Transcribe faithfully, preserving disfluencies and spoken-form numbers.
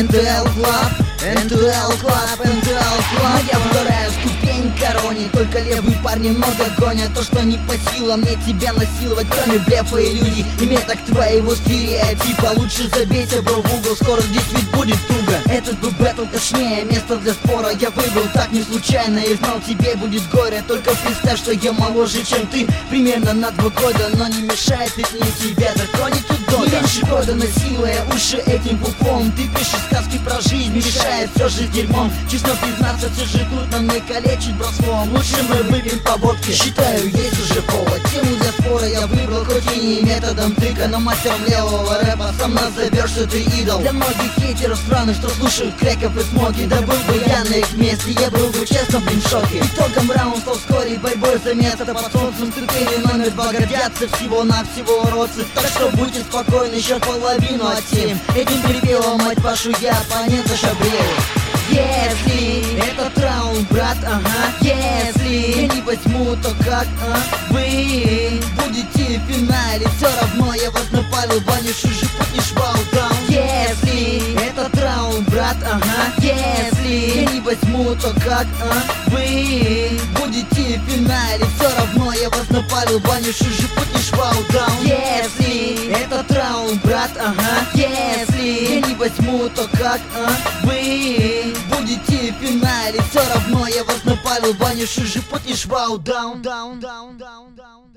эн тэ эл Club, эн тэ эл Club, эн тэ эл Club. Я вторая ступень короне, только левые парни много гонят. То, что не по силам мне тебя насиловать, кроме блефа и иллюзий и меток твоего стереотипа. Лучше забейся, бро, в угол, скоро здесь ведь будет туго. Этот был бэтл точнее, место для спора я выбрал так не случайно. И знал, тебе будет горе, только представь, что я моложе, чем ты, примерно на два года. Но не мешает ведь мне тебя драконить тут долго. Не меньше года насилуя уши этим пупом. Ты пишешь сказки про жизнь, мешает все же с дерьмом. Честно признаться, все же трудно мне калечить брослом. Лучше мы выпьем по водке, считаю, есть уже повод. Тему для спора я выбрал, хоть и не методом тыка, но мастером левого рэпа сам назовешь, что ты идол. Для многих хейтеров страны, что слушают креков и смоки, да был бы я на их месте, я был бы честно, блин, в шоке. Итогом раунд стал вскоре борьбой за место под солнцем. Критерий номер два гордятся всего-навсего уродцы. Так что будьте спокойны, еще половину от семь. Этим припевом, мать вашу, я оппонент зашабрею. Если этот раунд, брат, ага, если я не возьму, то как, а? Вы будете в финале, все равно я вас напалил, баню шужи, не швал даун. Если этот раунд, брат, ага, если я не возьму, то как, а? Вы будете в финале, все равно я вас напалил, баню шужи, не швал даун. Если этот раунд, брат, ага, если я не возьму, то как, а? Вы будете в финале, все равно я вас напалил, баню шужи, не швал даун, даун, даун, даун, даун.